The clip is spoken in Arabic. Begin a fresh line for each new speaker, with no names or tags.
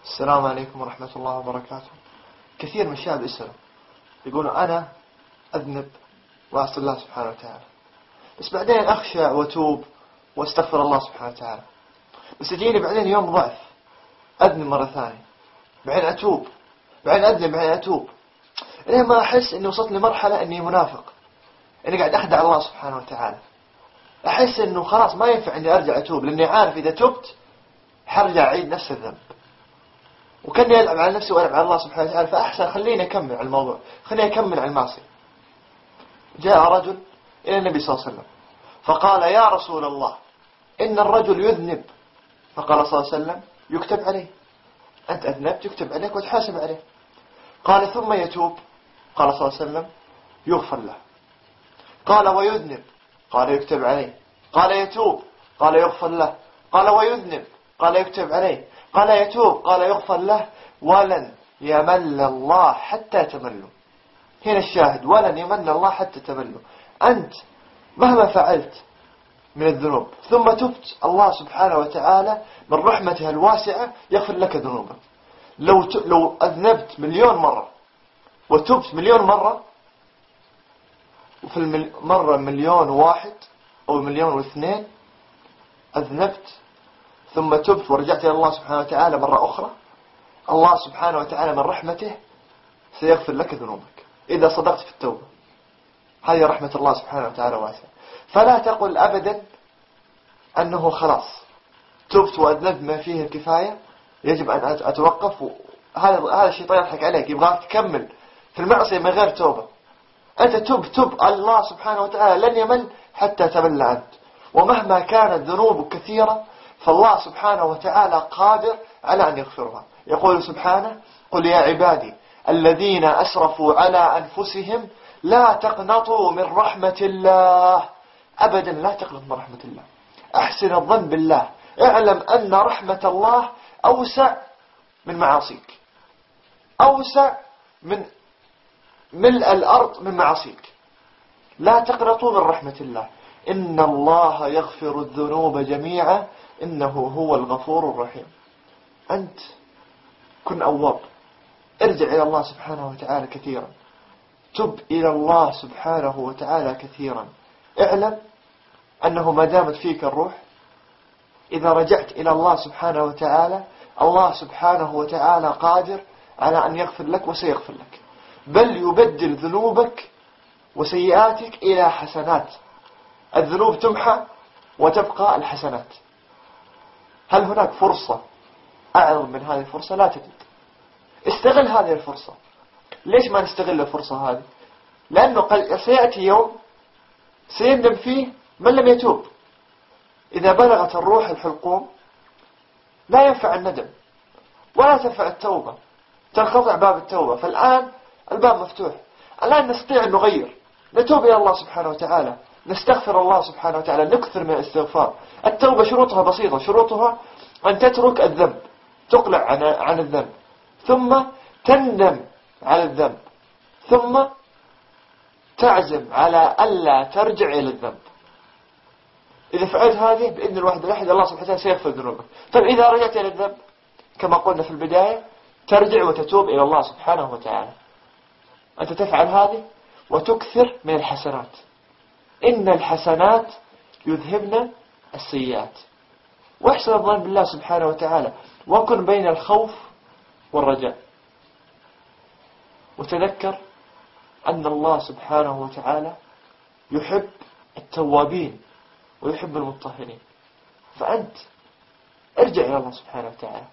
السلام عليكم ورحمة الله وبركاته. كثير من الشباب يسألوا يقولوا أنا أذنب وأعصي الله سبحانه وتعالى، بس بعدين أخشى وأتوب وأستغفر الله سبحانه وتعالى، بس يجيني بعدين يوم ضعف أذنب مرة ثانية، بعدين أتوب، بعدين أذنب، بعدين أتوب، لين ما أحس إني وصلت لمرحلة إني منافق، إني قاعد أخدع الله سبحانه وتعالى. أحس إنه خلاص ما ينفع إني أرجع أتوب، لأني عارف إذا تبت حرجع أعيد نفس الذنب، وكان يلعب على نفسي ويلعب على الله سبحانه وتعالى. فأحسن خليني أكمل على الموضوع، خليني أكمل على المعصية. جاء رجل إلى النبي صلى الله عليه وسلم فقال: يا رسول الله، إن الرجل يذنب. فقال صلى الله عليه وسلم: يكتب عليه، أنت أذنبت يكتب عليك وتحاسب عليه. قال: ثم يتوب. قال صلى الله عليه وسلم: يغفر له. قال: ويذنب. قال: يكتب عليه. قال: يتوب. قال: يغفر له. قال: ويذنب. قال: يكتب عليه. قال: يتوب. قال: يغفر له. ولن يمل الله حتى تملوا. هنا الشاهد: ولن يمل الله حتى تملوا. أنت مهما فعلت من الذنوب ثم تبت، الله سبحانه وتعالى من رحمته الواسعة يغفر لك ذنوبك. لو أذنبت 1,000,000 مرة وتبت 1,000,000 مرة، وفي المرة 1,000,001 أو 1,000,002 أذنبت ثم تبت ورجعت إلى الله سبحانه وتعالى مرة أخرى، الله سبحانه وتعالى من رحمته سيغفر لك ذنوبك إذا صدقت في التوبة. هذه رحمة الله سبحانه وتعالى واسعة. فلا تقل أبدا أنه خلاص تبت وأذنبت ما فيه الكفاية، يجب أن أتوقف. هذا الشيطان يضحك عليك، يبغاك تكمل في المعصية من غير توبة. أنت تب الله سبحانه وتعالى لن يمل حتى تمل أنت، ومهما كانت ذنوبك كثيرة فالله سبحانه وتعالى قادر على أن يغفرها. يقول سبحانه: قل يا عبادي الذين أسرفوا على أنفسهم لا تقنطوا من رحمة الله. أبدا لا تقنط من رحمة الله، أحسن الظن بالله، اعلم أن رحمة الله أوسع من معاصيك، أوسع من ملء الأرض من معاصيك. لا تقنطوا من رحمة الله، إن الله يغفر الذنوب جميعا إنه هو الغفور الرحيم. أنت كن أواب، ارجع إلى الله سبحانه وتعالى كثيرا، تب إلى الله سبحانه وتعالى كثيرا. اعلم أنه ما دامت فيك الروح، إذا رجعت إلى الله سبحانه وتعالى، الله سبحانه وتعالى قادر على أن يغفر لك وسيغفر لك، بل يبدل ذنوبك وسيئاتك إلى حسنات. الذنوب تمحى وتبقى الحسنات. هل هناك فرصة أعظم من هذه الفرصة؟ لا تجد. استغل هذه الفرصة. ليش ما نستغل الفرصة هذه؟ لأنه سيأتي يوم سيندم فيه من لم يتوب. إذا بلغت الروح الحلقوم لا ينفع الندم ولا تنفع التوبة، تنقطع باب التوبة. فالآن الباب مفتوح، الآن نستطيع أن نغير، نتوب إلى الله سبحانه وتعالى، نستغفر الله سبحانه وتعالى، نكثر من الاستغفار. التوبة شروطها بسيطة، شروطها أن تترك الذنب، تقلع عن الذنب، ثم تندم على الذنب، ثم تعزم على ألا ترجع إلى الذنب. إذا فعلت هذه بإذن الواحد الأحد الله سبحانه وتعالى سيغفر ذنوبك. طيب إذا رجعت إلى الذنب كما قلنا في البداية، ترجع وتتوب إلى الله سبحانه وتعالى. أنت تفعل هذه وتكثر من الحسنات، إن الحسنات يذهبن السيئات. واحسن الظن بالله سبحانه وتعالى، وكن بين الخوف والرجاء، وتذكر أن الله سبحانه وتعالى يحب التوابين ويحب المطهرين. فأنت ارجع إلى الله سبحانه وتعالى.